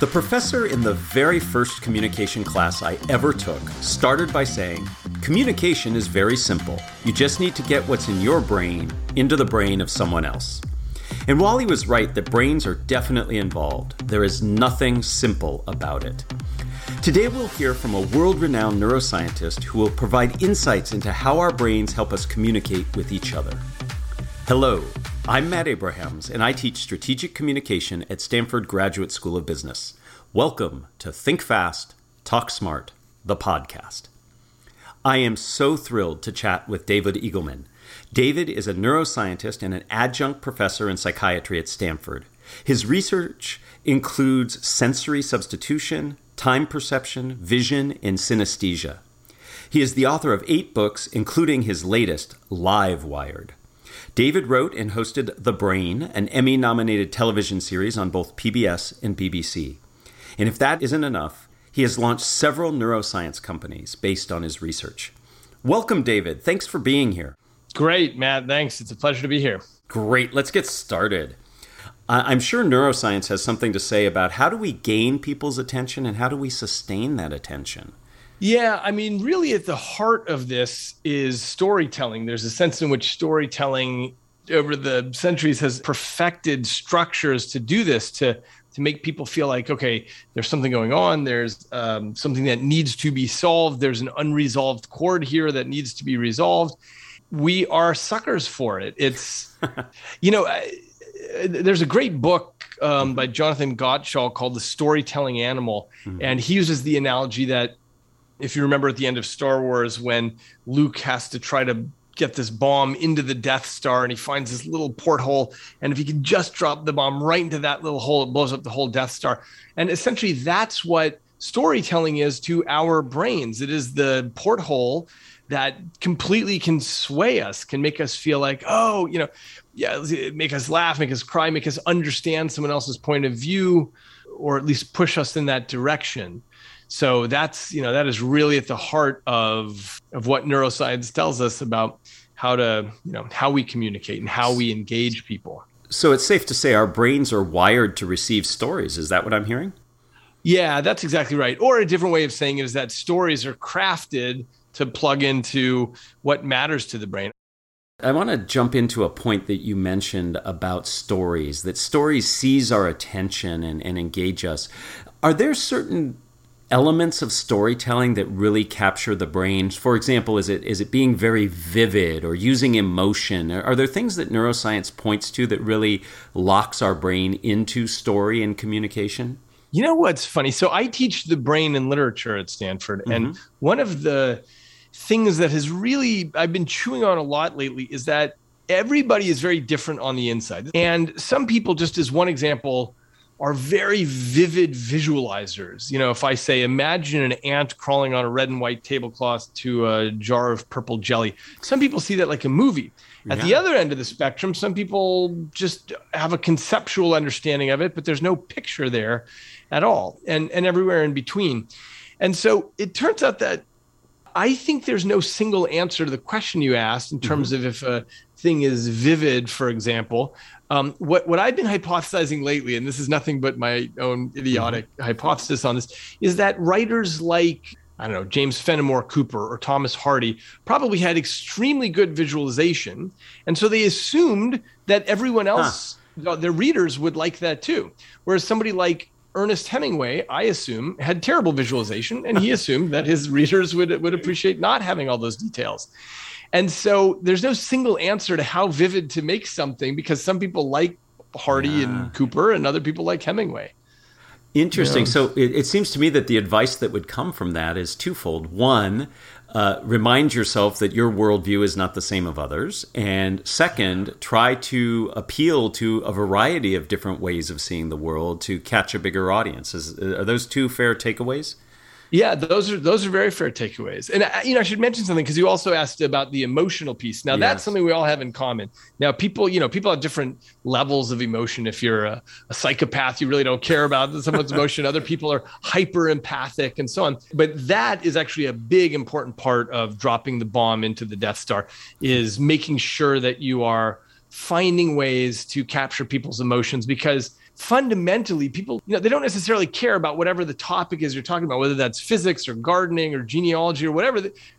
The professor in the very first communication class I ever took started by saying, communication is very simple. You just need to get what's in your brain into the brain of someone else. And while he was right that brains are definitely involved, there is nothing simple about it. Today we'll hear from a world-renowned neuroscientist who will provide insights into how our brains help us communicate with each other. Hello, I'm Matt Abrahams, and I teach strategic communication at Stanford Graduate School of Business. Welcome to Think Fast, Talk Smart, the podcast. I am so thrilled to chat with David Eagleman. David is a neuroscientist and an adjunct professor in psychiatry at Stanford. His research includes sensory substitution, time perception, vision, and synesthesia. He is the author of 8 books, including his latest, Live Wired. David wrote and hosted The Brain, an Emmy-nominated television series on both PBS and BBC. And if that isn't enough, he has launched several neuroscience companies based on his research. Welcome, David. Thanks for being here. Great, Matt. Thanks. It's a pleasure to be here. Great. Let's get started. I'm sure neuroscience has something to say about how do we gain people's attention and how do we sustain that attention? Yeah, I mean, really at the heart of this is storytelling. There's a sense in which storytelling over the centuries has perfected structures to do this, to make people feel like, okay, there's something going on. There's something that needs to be solved. There's an unresolved chord here that needs to be resolved. We are suckers for it. It's, there's a great book by Jonathan Gottschall called The Storytelling Animal. Mm-hmm. And he uses the analogy that if you remember at the end of Star Wars, when Luke has to try to get this bomb into the Death Star and he finds this little porthole, and if he can just drop the bomb right into that little hole, it blows up the whole Death Star. And essentially that's what storytelling is to our brains. It is the porthole that completely can sway us, can make us feel like, make us laugh, make us cry, make us understand someone else's point of view, or at least push us in that direction. So that is really at the heart of what neuroscience tells us about how we communicate and how we engage people. So it's safe to say our brains are wired to receive stories. Is that what I'm hearing? Yeah, that's exactly right. Or a different way of saying it is that stories are crafted to plug into what matters to the brain. I want to jump into a point that you mentioned about stories, that stories seize our attention and engage us. Are there certain elements of storytelling that really capture the brain? For example, is it being very vivid or using emotion? Are there things that neuroscience points to that really locks our brain into story and communication? You know what's funny? So I teach the brain in literature at Stanford. Mm-hmm. And one of the things that I've been chewing on a lot lately is that everybody is very different on the inside. And some people, just as one example, are very vivid visualizers. If I say, imagine an ant crawling on a red and white tablecloth to a jar of purple jelly, some people see that like a movie. At the other end of the spectrum, some people just have a conceptual understanding of it, but there's no picture there at all, and everywhere in between. And so it turns out that I think there's no single answer to the question you asked in terms of if a thing is vivid, for example. What I've been hypothesizing lately, and this is nothing but my own idiotic hypothesis on this, is that writers like, James Fenimore Cooper or Thomas Hardy probably had extremely good visualization. And so they assumed that everyone else, their readers, would like that too. Whereas somebody like Ernest Hemingway, I assume, had terrible visualization, and he assumed that his readers would appreciate not having all those details. And so there's no single answer to how vivid to make something, because some people like Hardy and Cooper and other people like Hemingway. Interesting. So it seems to me that the advice that would come from that is twofold. One, remind yourself that your worldview is not the same of others. And second, try to appeal to a variety of different ways of seeing the world to catch a bigger audience. Are those two fair takeaways? Yeah, those are very fair takeaways. And I should mention something, because you also asked about the emotional piece. Now, that's something we all have in common. Now, people have different levels of emotion. If you're a psychopath, you really don't care about someone's emotion. Other people are hyper empathic and so on. But that is actually a big important part of dropping the bomb into the Death Star, is making sure that you are finding ways to capture people's emotions, because fundamentally people, they don't necessarily care about whatever the topic is you're talking about, whether that's physics or gardening or genealogy or whatever.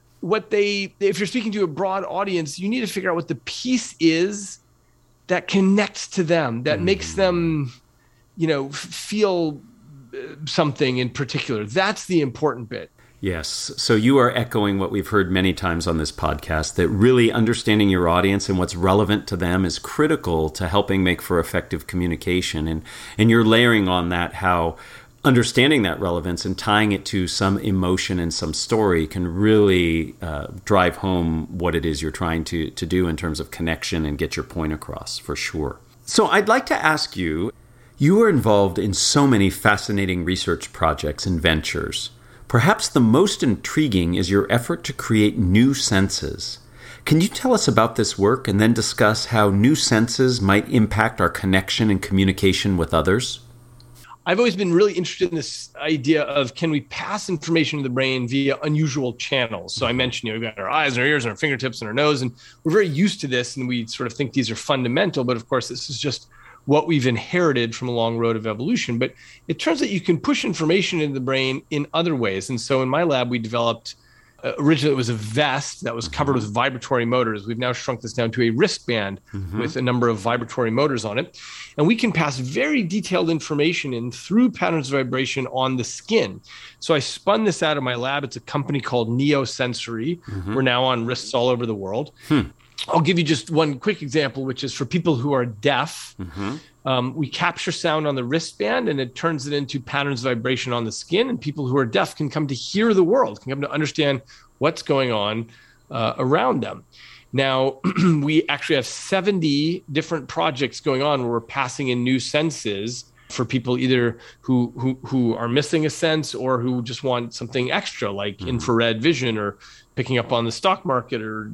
If you're speaking to a broad audience, you need to figure out what the piece is that connects to them, that makes them, feel something in particular. That's the important bit. Yes. So you are echoing what we've heard many times on this podcast, that really understanding your audience and what's relevant to them is critical to helping make for effective communication. And you're layering on that how understanding that relevance and tying it to some emotion and some story can really drive home what it is you're trying to do in terms of connection and get your point across, for sure. So I'd like to ask you, you are involved in so many fascinating research projects and ventures. Perhaps the most intriguing is your effort to create new senses. Can you tell us about this work and then discuss how new senses might impact our connection and communication with others? I've always been really interested in this idea of, can we pass information to the brain via unusual channels? So I mentioned, we've got our eyes and our ears and our fingertips and our nose, and we're very used to this, and we sort of think these are fundamental. But of course, this is just what we've inherited from a long road of evolution. But it turns out you can push information into the brain in other ways. And so in my lab, we developed, originally it was a vest that was covered with vibratory motors. We've now shrunk this down to a wristband with a number of vibratory motors on it. And we can pass very detailed information in through patterns of vibration on the skin. So I spun this out of my lab. It's a company called Neosensory. We're now on wrists all over the world. I'll give you just one quick example, which is for people who are deaf. We capture sound on the wristband and it turns it into patterns of vibration on the skin. And people who are deaf can come to hear the world, can come to understand what's going on around them. Now, we actually have 70 different projects going on where we're passing in new senses for people either who are missing a sense or who just want something extra, like infrared vision or picking up on the stock market or,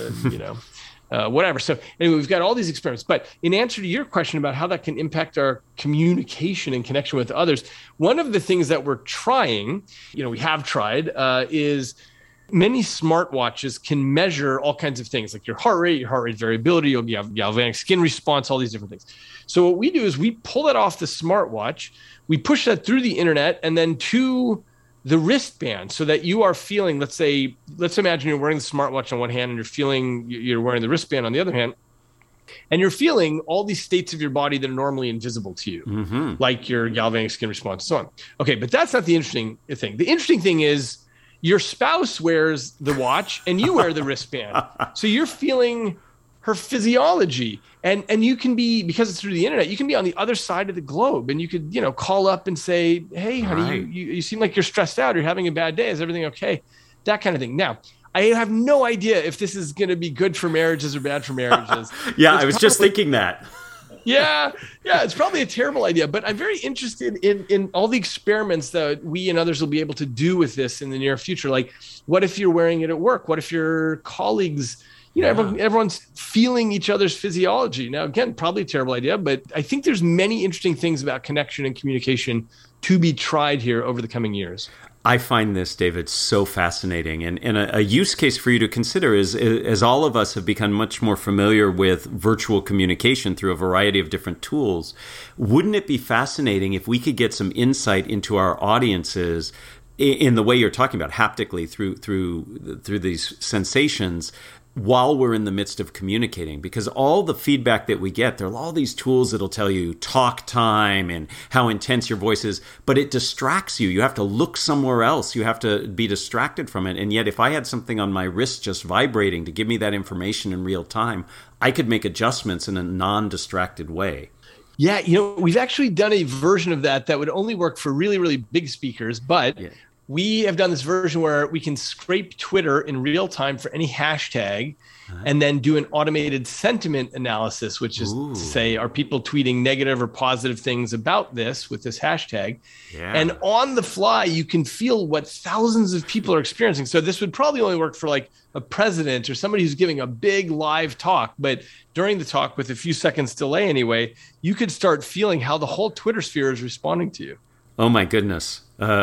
whatever. So anyway, we've got all these experiments. But in answer to your question about how that can impact our communication and connection with others, one of the things that we're trying, we have tried, is many smartwatches can measure all kinds of things, like your heart rate variability, you have galvanic skin response, all these different things. So what we do is we pull that off the smartwatch, we push that through the internet and then to the wristband, so that you are feeling, let's imagine you're wearing the smartwatch on one hand and you're wearing the wristband on the other hand, and you're feeling all these states of your body that are normally invisible to you, like your galvanic skin response and so on. Okay, but that's not the interesting thing. The interesting thing is your spouse wears the watch and you wear the wristband. So you're feeling her physiology. And you can be, because it's through the internet, you can be on the other side of the globe and you could, call up and say, hey, honey, you seem like you're stressed out. You're having a bad day. Is everything okay? That kind of thing. Now, I have no idea if this is going to be good for marriages or bad for marriages. I was just thinking that. Yeah, it's probably a terrible idea, but I'm very interested in all the experiments that we and others will be able to do with this in the near future. Like, what if you're wearing it at work? What if your colleagues, everyone's feeling each other's physiology? Now, again, probably a terrible idea, but I think there's many interesting things about connection and communication to be tried here over the coming years. I find this, David, so fascinating. And a use case for you to consider is, as all of us have become much more familiar with virtual communication through a variety of different tools, wouldn't it be fascinating if we could get some insight into our audiences in the way you're talking about, haptically through these sensations, while we're in the midst of communicating? Because all the feedback that we get, there are all these tools that'll tell you talk time and how intense your voice is, but it distracts you. You have to look somewhere else. You have to be distracted from it. And yet, if I had something on my wrist just vibrating to give me that information in real time, I could make adjustments in a non-distracted way. Yeah, we've actually done a version of that would only work for really, really big speakers, but we have done this version where we can scrape Twitter in real time for any hashtag and then do an automated sentiment analysis, which is to say, are people tweeting negative or positive things about this with this hashtag? And on the fly, you can feel what thousands of people are experiencing. So this would probably only work for like a president or somebody who's giving a big live talk. But during the talk, with a few seconds delay anyway, you could start feeling how the whole Twitter sphere is responding to you. Oh, my goodness.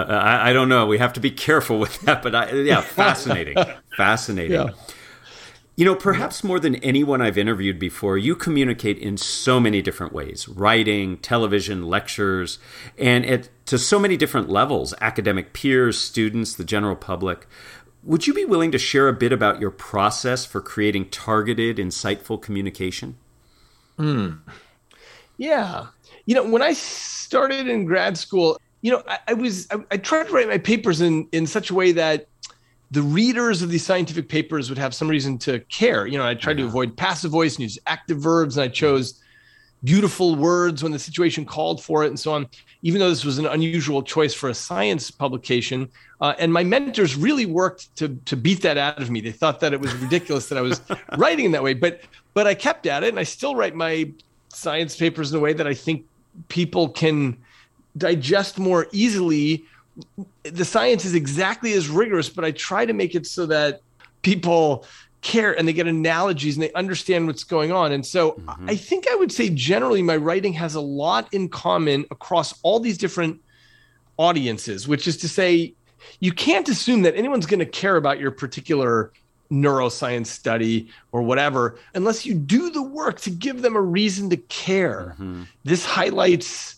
I don't know. We have to be careful with that. But fascinating. Fascinating. Perhaps more than anyone I've interviewed before, you communicate in so many different ways: writing, television, lectures, and to so many different levels: academic peers, students, the general public. Would you be willing to share a bit about your process for creating targeted, insightful communication? Yeah. When I started in grad school, I tried to write my papers in such a way that the readers of these scientific papers would have some reason to care. I tried to avoid passive voice and use active verbs, and I chose beautiful words when the situation called for it and so on, even though this was an unusual choice for a science publication. And my mentors really worked to beat that out of me. They thought that it was ridiculous that I was writing in that way, but I kept at it, and I still write my science papers in a way that I think people can digest more easily. The science is exactly as rigorous, but I try to make it so that people care and they get analogies and they understand what's going on. And so I think I would say generally my writing has a lot in common across all these different audiences, which is to say, you can't assume that anyone's going to care about your particular neuroscience study or whatever, unless you do the work to give them a reason to care. This highlights,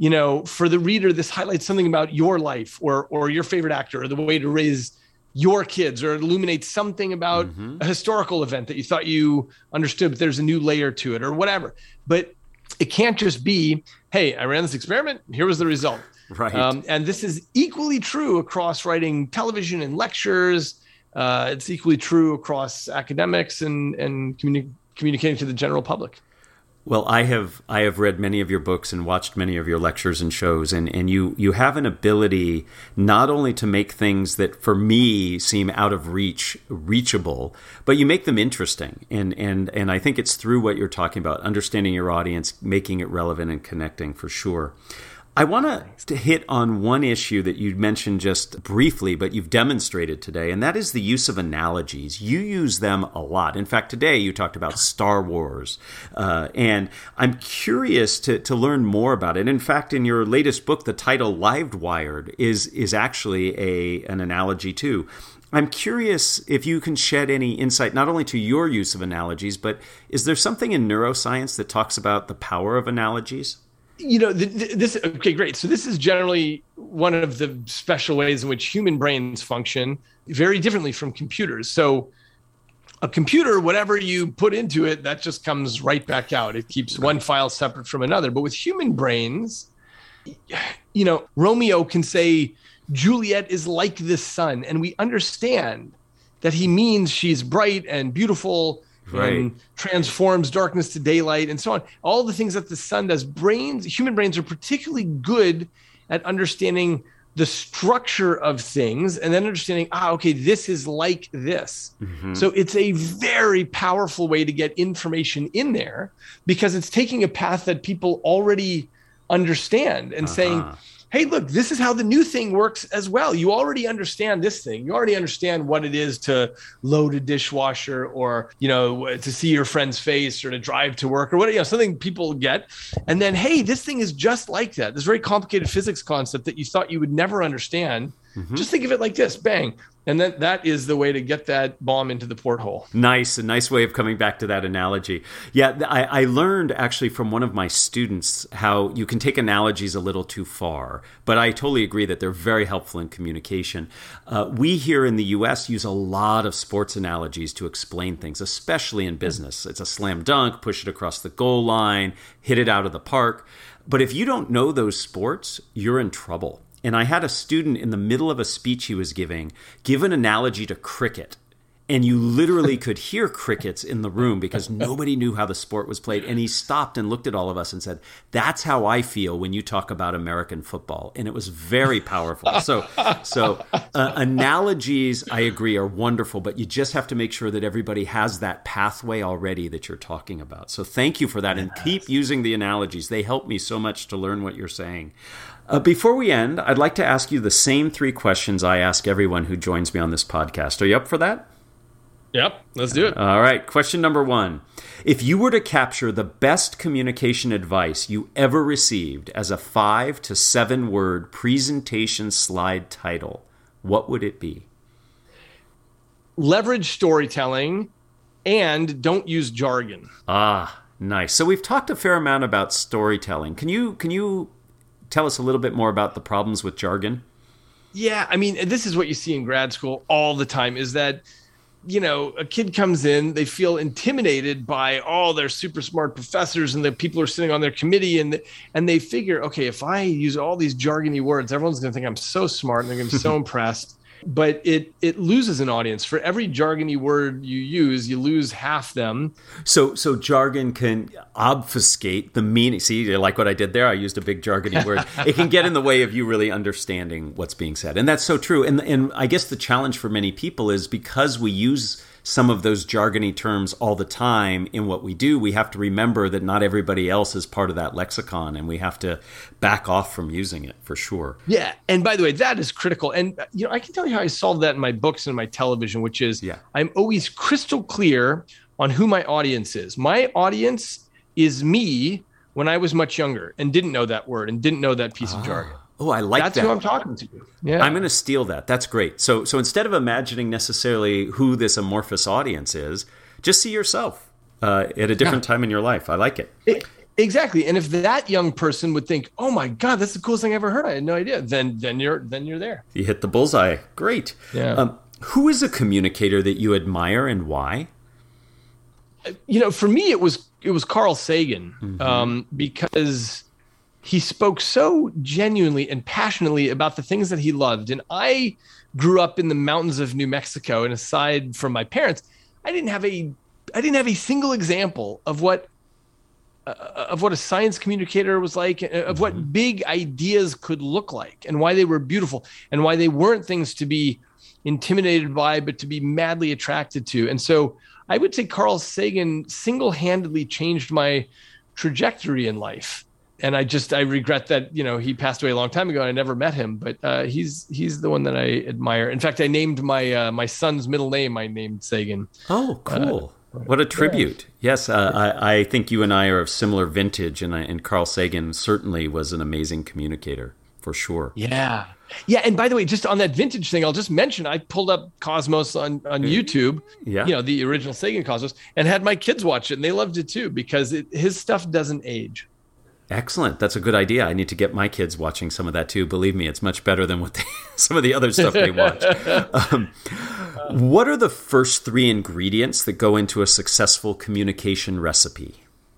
for the reader, this highlights something about your life or your favorite actor or the way to raise your kids, or it illuminates something about a historical event that you thought you understood, but there's a new layer to it or whatever. But it can't just be, hey, I ran this experiment, here was the result. Right. And this is equally true across writing television and lectures. It's equally true across academics and communicating to the general public. Well, I have read many of your books and watched many of your lectures and shows, and you have an ability not only to make things that for me seem out of reachable, but you make them interesting. And I think it's through what you're talking about, understanding your audience, making it relevant and connecting for sure. I want to hit on one issue that you mentioned just briefly, but you've demonstrated today, and that is the use of analogies. You use them a lot. In fact, today you talked about Star Wars, and I'm curious to learn more about it. In fact, in your latest book, the title Livewired is actually an analogy too. I'm curious if you can shed any insight not only to your use of analogies, but is there something in neuroscience that talks about the power of analogies? Okay, great. So this is generally one of the special ways in which human brains function very differently from computers. So a computer, whatever you put into it, that just comes right back out. It keeps one file separate from another. But with human brains, Romeo can say, Juliet is like the sun. And we understand that he means she's bright and beautiful, right, and transforms darkness to daylight and so on. All the things that the sun does. Human brains are particularly good at understanding the structure of things and then understanding, okay, this is like this. So it's a very powerful way to get information in there because it's taking a path that people already understand and saying, hey, look, this is how the new thing works as well. You already understand this thing. You already understand what it is to load a dishwasher or, to see your friend's face or to drive to work or what, something people get. And then, hey, this thing is just like that. This very complicated physics concept that you thought you would never understand. Just think of it like this, bang. And then that is the way to get that bomb into the porthole. Nice. A nice way of coming back to that analogy. Yeah, I learned actually from one of my students how you can take analogies a little too far, but I totally agree that they're very helpful in communication. We here in the U.S. use a lot of sports analogies to explain things, especially in business. It's a slam dunk, push it across the goal line, hit it out of the park. But if you don't know those sports, you're in trouble. And I had a student in the middle of a speech he was giving give an analogy to cricket. And you literally could hear crickets in the room because nobody knew how the sport was played. And he stopped and looked at all of us and said, that's how I feel when you talk about American football. And it was very powerful. So analogies, I agree, are wonderful, but you just have to make sure that everybody has that pathway already that you're talking about. So thank you for that. And keep using the analogies. They help me so much to learn what you're saying. Before we end, I'd like to ask you the same 3 questions I ask everyone who joins me on this podcast. Are you up for that? Yep, let's do it. All right. Question number 1. If you were to capture the best communication advice you ever received as a 5 to 7 word presentation slide title, what would it be? Leverage storytelling and don't use jargon. Ah, nice. So we've talked a fair amount about storytelling. Can you tell us a little bit more about the problems with jargon? Yeah, I mean, this is what you see in grad school all the time, is that, a kid comes in, they feel intimidated by all their super smart professors and the people who are sitting on their committee, and they figure, okay, if I use all these jargony words, everyone's going to think I'm so smart and they're going to be so impressed. But it loses an audience. For every jargony word you use, you lose half them. So jargon can obfuscate the meaning. See, you like what I did there? I used a big jargony word. It can get in the way of you really understanding what's being said. And that's so true. And I guess the challenge for many people is because we use some of those jargony terms all the time in what we do, we have to remember that not everybody else is part of that lexicon, and we have to back off from using it for sure. Yeah. And by the way, that is critical. And, I can tell you how I solved that in my books and my television, which is I'm always crystal clear on who my audience is. My audience is me when I was much younger and didn't know that word and didn't know that piece of jargon. Oh, I like that. That's who I'm talking to. Yeah. I'm going to steal that. That's great. So instead of imagining necessarily who this amorphous audience is, just see yourself at a different time in your life. I like it. Exactly. And if that young person would think, "Oh my God, that's the coolest thing I ever heard," I had no idea. Then you're there. You hit the bullseye. Great. Yeah. Who is a communicator that you admire and why? For me, it was Carl Sagan, because he spoke so genuinely and passionately about the things that he loved. And I grew up in the mountains of New Mexico, and aside from my parents, I didn't have a single example of what a science communicator was like, of what big ideas could look like, and why they were beautiful, and why they weren't things to be intimidated by, but to be madly attracted to. And so I would say Carl Sagan single-handedly changed my trajectory in life. And I regret that, he passed away a long time ago and I never met him, but he's the one that I admire. In fact, I named my son's middle name, I named Sagan. Oh, cool. What a tribute. Yes, I think you and I are of similar vintage, and Carl Sagan certainly was an amazing communicator, for sure. Yeah. Yeah, and by the way, just on that vintage thing, I'll just mention, I pulled up Cosmos on YouTube, the original Sagan Cosmos, and had my kids watch it, and they loved it too, because his stuff doesn't age. Excellent. That's a good idea. I need to get my kids watching some of that too. Believe me, it's much better than some of the other stuff they watch. What are the first 3 ingredients that go into a successful communication recipe?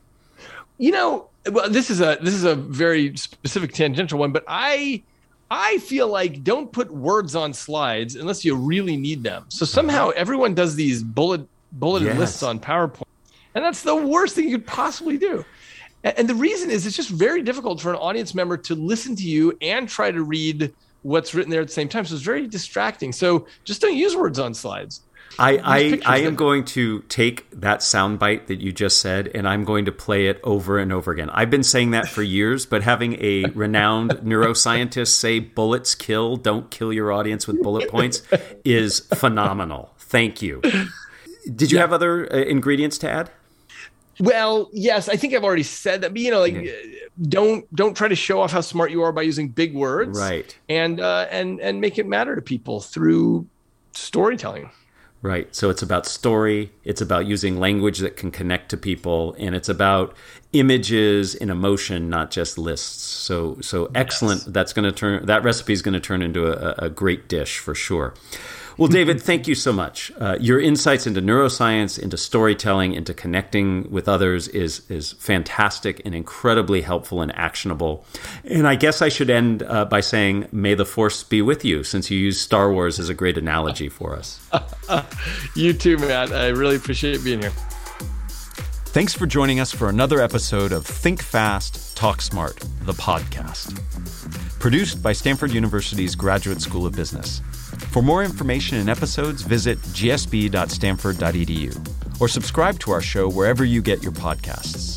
Well, this is a very specific tangential one, but I feel like don't put words on slides unless you really need them. So somehow everyone does these bulleted lists on PowerPoint, and that's the worst thing you could possibly do. And the reason is it's just very difficult for an audience member to listen to you and try to read what's written there at the same time. So it's very distracting. So just don't use words on slides. I am going to take that soundbite that you just said, and I'm going to play it over and over again. I've been saying that for years, but having a renowned neuroscientist say bullets kill, don't kill your audience with bullet points, is phenomenal. Thank you. Did you have other ingredients to add? Well, yes, I think I've already said that. But don't try to show off how smart you are by using big words, right? And make it matter to people through storytelling. Right. So it's about story. It's about using language that can connect to people, and it's about images and emotion, not just lists. So excellent. Yes. That recipe is going to turn into a great dish for sure. Well, David, thank you so much. Your insights into neuroscience, into storytelling, into connecting with others is fantastic and incredibly helpful and actionable. And I guess I should end by saying, may the Force be with you, since you use Star Wars as a great analogy for us. You too, Matt. I really appreciate being here. Thanks for joining us for another episode of Think Fast, Talk Smart, the podcast. Produced by Stanford University's Graduate School of Business. For more information and episodes, visit gsb.stanford.edu or subscribe to our show wherever you get your podcasts.